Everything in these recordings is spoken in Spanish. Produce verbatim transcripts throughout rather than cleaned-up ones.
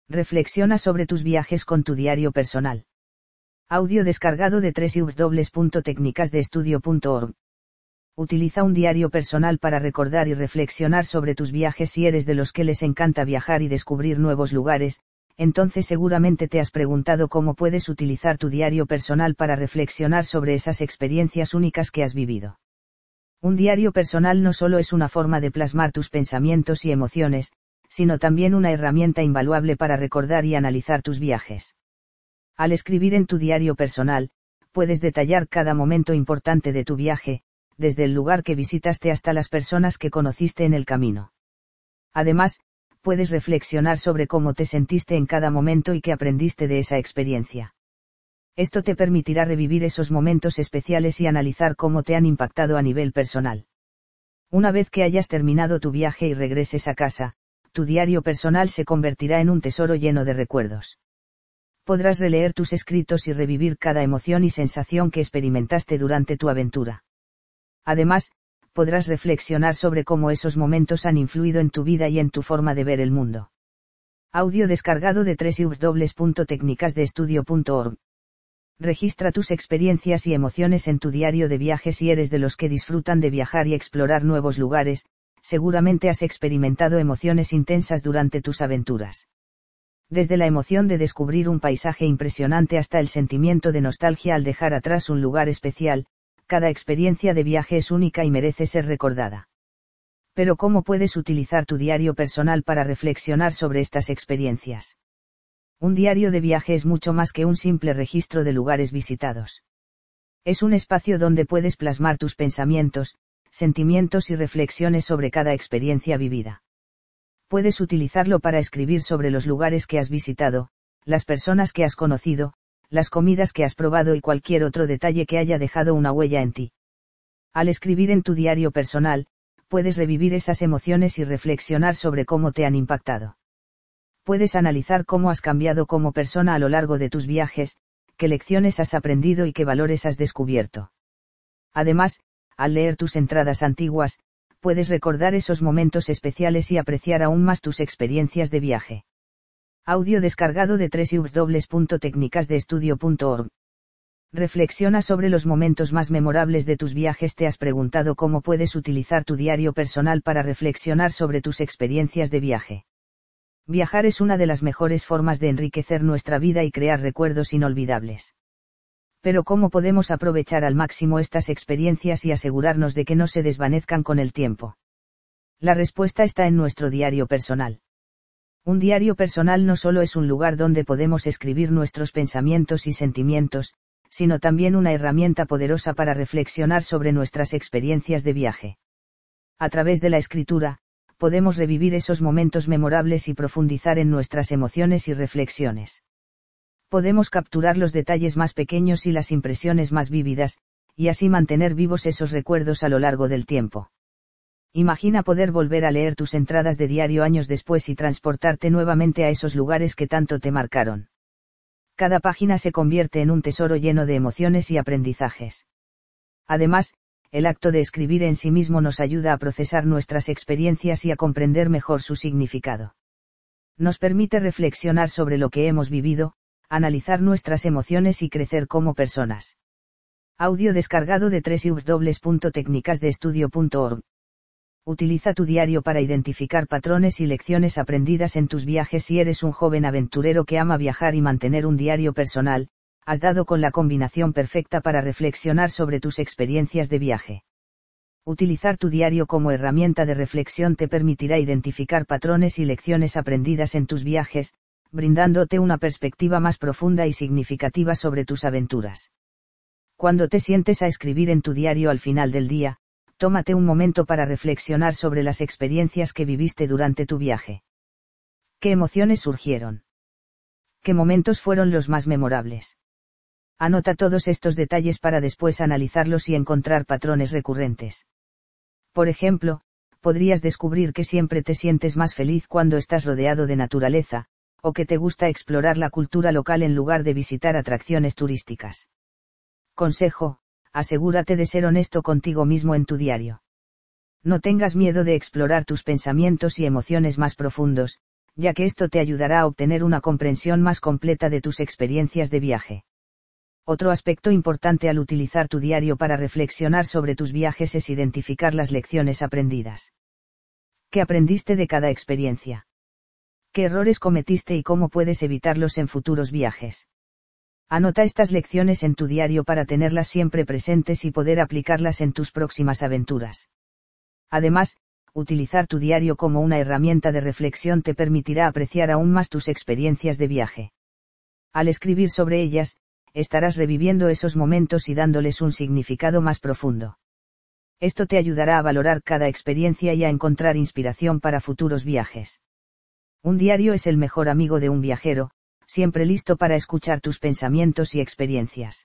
Reflexiona sobre tus viajes con tu diario personal. Audio descargado de doble u doble u doble u punto técnicas de estudio punto org. Utiliza un diario personal para recordar y reflexionar sobre tus viajes. Si eres de los que les encanta viajar y descubrir nuevos lugares, entonces seguramente te has preguntado cómo puedes utilizar tu diario personal para reflexionar sobre esas experiencias únicas que has vivido. Un diario personal no solo es una forma de plasmar tus pensamientos y emociones, sino también una herramienta invaluable para recordar y analizar tus viajes. Al escribir en tu diario personal, puedes detallar cada momento importante de tu viaje, desde el lugar que visitaste hasta las personas que conociste en el camino. Además, puedes reflexionar sobre cómo te sentiste en cada momento y qué aprendiste de esa experiencia. Esto te permitirá revivir esos momentos especiales y analizar cómo te han impactado a nivel personal. Una vez que hayas terminado tu viaje y regreses a casa, tu diario personal se convertirá en un tesoro lleno de recuerdos. Podrás releer tus escritos y revivir cada emoción y sensación que experimentaste durante tu aventura. Además, podrás reflexionar sobre cómo esos momentos han influido en tu vida y en tu forma de ver el mundo. Audio descargado de doble u doble u doble u punto técnicas de estudio punto org. Registra tus experiencias y emociones en tu diario de viaje. Si eres de los que disfrutan de viajar y explorar nuevos lugares, seguramente has experimentado emociones intensas durante tus aventuras. Desde la emoción de descubrir un paisaje impresionante hasta el sentimiento de nostalgia al dejar atrás un lugar especial, cada experiencia de viaje es única y merece ser recordada. Pero ¿cómo puedes utilizar tu diario personal para reflexionar sobre estas experiencias? Un diario de viaje es mucho más que un simple registro de lugares visitados. Es un espacio donde puedes plasmar tus pensamientos, sentimientos y reflexiones sobre cada experiencia vivida. Puedes utilizarlo para escribir sobre los lugares que has visitado, las personas que has conocido, las comidas que has probado y cualquier otro detalle que haya dejado una huella en ti. Al escribir en tu diario personal, puedes revivir esas emociones y reflexionar sobre cómo te han impactado. Puedes analizar cómo has cambiado como persona a lo largo de tus viajes, qué lecciones has aprendido y qué valores has descubierto. Además, al leer tus entradas antiguas, puedes recordar esos momentos especiales y apreciar aún más tus experiencias de viaje. Audio descargado de doble u doble u doble u punto técnicas de estudio punto org. Reflexiona sobre los momentos más memorables de tus viajes. ¿Te has preguntado cómo puedes utilizar tu diario personal para reflexionar sobre tus experiencias de viaje? Viajar es una de las mejores formas de enriquecer nuestra vida y crear recuerdos inolvidables. Pero ¿cómo podemos aprovechar al máximo estas experiencias y asegurarnos de que no se desvanezcan con el tiempo? La respuesta está en nuestro diario personal. Un diario personal no solo es un lugar donde podemos escribir nuestros pensamientos y sentimientos, sino también una herramienta poderosa para reflexionar sobre nuestras experiencias de viaje. A través de la escritura, podemos revivir esos momentos memorables y profundizar en nuestras emociones y reflexiones. Podemos capturar los detalles más pequeños y las impresiones más vívidas, y así mantener vivos esos recuerdos a lo largo del tiempo. Imagina poder volver a leer tus entradas de diario años después y transportarte nuevamente a esos lugares que tanto te marcaron. Cada página se convierte en un tesoro lleno de emociones y aprendizajes. Además, el acto de escribir en sí mismo nos ayuda a procesar nuestras experiencias y a comprender mejor su significado. Nos permite reflexionar sobre lo que hemos vivido, analizar nuestras emociones y crecer como personas. Audio descargado de doble u doble u doble u punto técnicas de estudio punto org. Utiliza tu diario para identificar patrones y lecciones aprendidas en tus viajes. Si eres un joven aventurero que ama viajar y mantener un diario personal, has dado con la combinación perfecta para reflexionar sobre tus experiencias de viaje. Utilizar tu diario como herramienta de reflexión te permitirá identificar patrones y lecciones aprendidas en tus viajes, brindándote una perspectiva más profunda y significativa sobre tus aventuras. Cuando te sientes a escribir en tu diario al final del día, tómate un momento para reflexionar sobre las experiencias que viviste durante tu viaje. ¿Qué emociones surgieron? ¿Qué momentos fueron los más memorables? Anota todos estos detalles para después analizarlos y encontrar patrones recurrentes. Por ejemplo, podrías descubrir que siempre te sientes más feliz cuando estás rodeado de naturaleza, o que te gusta explorar la cultura local en lugar de visitar atracciones turísticas. Consejo: asegúrate de ser honesto contigo mismo en tu diario. No tengas miedo de explorar tus pensamientos y emociones más profundos, ya que esto te ayudará a obtener una comprensión más completa de tus experiencias de viaje. Otro aspecto importante al utilizar tu diario para reflexionar sobre tus viajes es identificar las lecciones aprendidas. ¿Qué aprendiste de cada experiencia? ¿Qué errores cometiste y cómo puedes evitarlos en futuros viajes? Anota estas lecciones en tu diario para tenerlas siempre presentes y poder aplicarlas en tus próximas aventuras. Además, utilizar tu diario como una herramienta de reflexión te permitirá apreciar aún más tus experiencias de viaje. Al escribir sobre ellas, estarás reviviendo esos momentos y dándoles un significado más profundo. Esto te ayudará a valorar cada experiencia y a encontrar inspiración para futuros viajes. Un diario es el mejor amigo de un viajero, siempre listo para escuchar tus pensamientos y experiencias.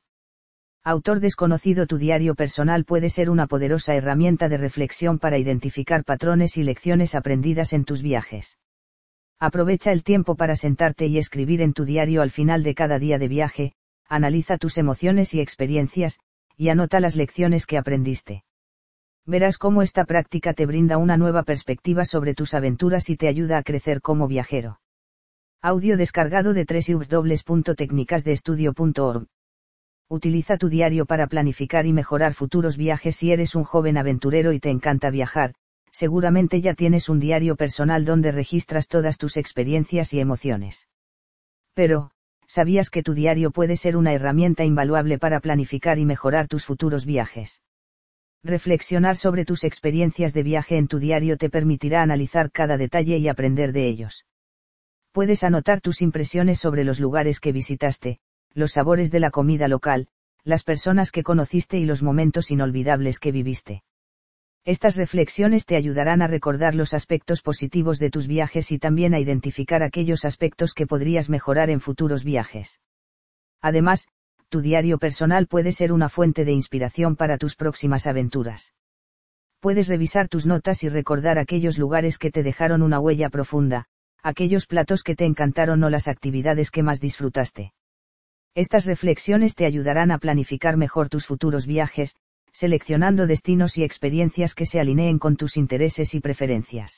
Autor desconocido. Tu diario personal puede ser una poderosa herramienta de reflexión para identificar patrones y lecciones aprendidas en tus viajes. Aprovecha el tiempo para sentarte y escribir en tu diario al final de cada día de viaje, analiza tus emociones y experiencias, y anota las lecciones que aprendiste. Verás cómo esta práctica te brinda una nueva perspectiva sobre tus aventuras y te ayuda a crecer como viajero. Audio descargado de doble u doble u doble u punto técnicas de estudio punto org. Utiliza tu diario para planificar y mejorar futuros viajes. Si eres un joven aventurero y te encanta viajar, seguramente ya tienes un diario personal donde registras todas tus experiencias y emociones. Pero, ¿sabías que tu diario puede ser una herramienta invaluable para planificar y mejorar tus futuros viajes? Reflexionar sobre tus experiencias de viaje en tu diario te permitirá analizar cada detalle y aprender de ellos. Puedes anotar tus impresiones sobre los lugares que visitaste, los sabores de la comida local, las personas que conociste y los momentos inolvidables que viviste. Estas reflexiones te ayudarán a recordar los aspectos positivos de tus viajes y también a identificar aquellos aspectos que podrías mejorar en futuros viajes. Además, tu diario personal puede ser una fuente de inspiración para tus próximas aventuras. Puedes revisar tus notas y recordar aquellos lugares que te dejaron una huella profunda, aquellos platos que te encantaron o las actividades que más disfrutaste. Estas reflexiones te ayudarán a planificar mejor tus futuros viajes, seleccionando destinos y experiencias que se alineen con tus intereses y preferencias.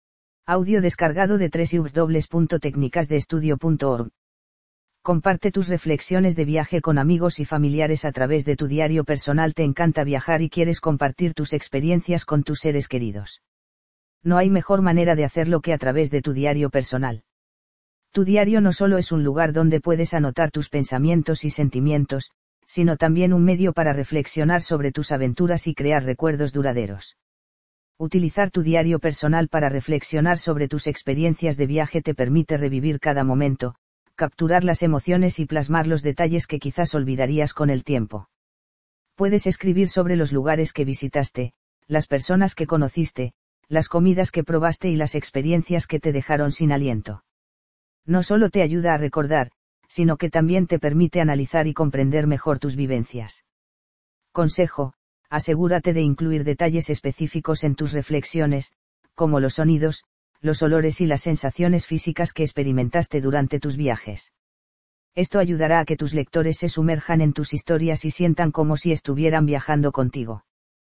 Audio descargado de doble u doble u doble u punto técnicas de estudio punto org. Comparte tus reflexiones de viaje con amigos y familiares a través de tu diario personal. Te encanta viajar y quieres compartir tus experiencias con tus seres queridos. No hay mejor manera de hacerlo que a través de tu diario personal. Tu diario no solo es un lugar donde puedes anotar tus pensamientos y sentimientos, sino también un medio para reflexionar sobre tus aventuras y crear recuerdos duraderos. Utilizar tu diario personal para reflexionar sobre tus experiencias de viaje te permite revivir cada momento, capturar las emociones y plasmar los detalles que quizás olvidarías con el tiempo. Puedes escribir sobre los lugares que visitaste, las personas que conociste, las comidas que probaste y las experiencias que te dejaron sin aliento. No solo te ayuda a recordar, sino que también te permite analizar y comprender mejor tus vivencias. Consejo: asegúrate de incluir detalles específicos en tus reflexiones, como los sonidos, los olores y las sensaciones físicas que experimentaste durante tus viajes. Esto ayudará a que tus lectores se sumerjan en tus historias y sientan como si estuvieran viajando contigo.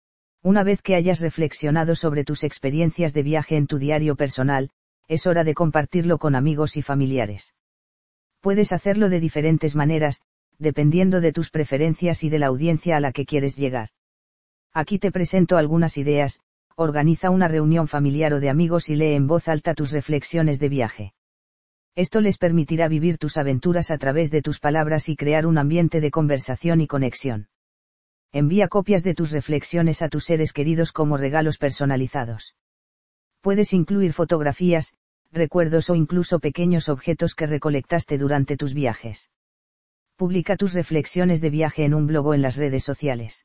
Una vez que hayas reflexionado sobre tus experiencias de viaje en tu diario personal, es hora de compartirlo con amigos y familiares. Puedes hacerlo de diferentes maneras, dependiendo de tus preferencias y de la audiencia a la que quieres llegar. Aquí te presento algunas ideas. Organiza una reunión familiar o de amigos y lee en voz alta tus reflexiones de viaje. Esto les permitirá vivir tus aventuras a través de tus palabras y crear un ambiente de conversación y conexión. Envía copias de tus reflexiones a tus seres queridos como regalos personalizados. Puedes incluir fotografías, recuerdos o incluso pequeños objetos que recolectaste durante tus viajes. Publica tus reflexiones de viaje en un blog o en las redes sociales.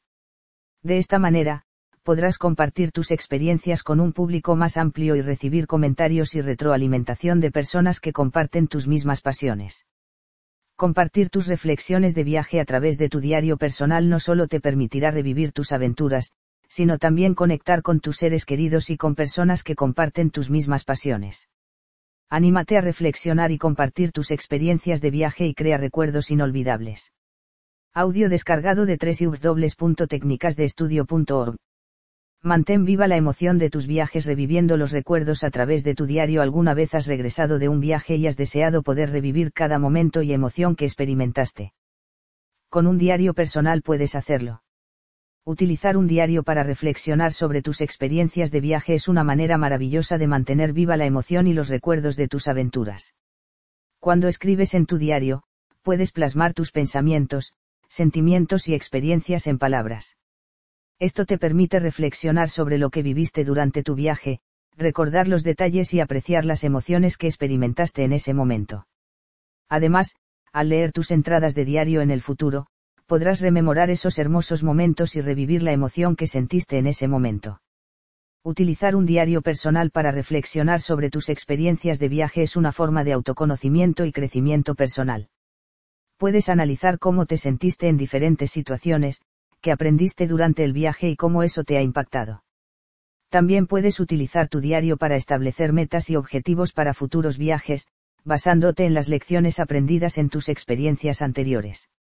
De esta manera, podrás compartir tus experiencias con un público más amplio y recibir comentarios y retroalimentación de personas que comparten tus mismas pasiones. Compartir tus reflexiones de viaje a través de tu diario personal no solo te permitirá revivir tus aventuras, sino también conectar con tus seres queridos y con personas que comparten tus mismas pasiones. Anímate a reflexionar y compartir tus experiencias de viaje y crea recuerdos inolvidables. Audio descargado de doble u doble u doble u punto técnicas de estudio punto org. Mantén viva la emoción de tus viajes reviviendo los recuerdos a través de tu diario. ¿Alguna vez has regresado de un viaje y has deseado poder revivir cada momento y emoción que experimentaste? Con un diario personal puedes hacerlo. Utilizar un diario para reflexionar sobre tus experiencias de viaje es una manera maravillosa de mantener viva la emoción y los recuerdos de tus aventuras. Cuando escribes en tu diario, puedes plasmar tus pensamientos, sentimientos y experiencias en palabras. Esto te permite reflexionar sobre lo que viviste durante tu viaje, recordar los detalles y apreciar las emociones que experimentaste en ese momento. Además, al leer tus entradas de diario en el futuro, podrás rememorar esos hermosos momentos y revivir la emoción que sentiste en ese momento. Utilizar un diario personal para reflexionar sobre tus experiencias de viaje es una forma de autoconocimiento y crecimiento personal. Puedes analizar cómo te sentiste en diferentes situaciones, qué aprendiste durante el viaje y cómo eso te ha impactado. También puedes utilizar tu diario para establecer metas y objetivos para futuros viajes, basándote en las lecciones aprendidas en tus experiencias anteriores.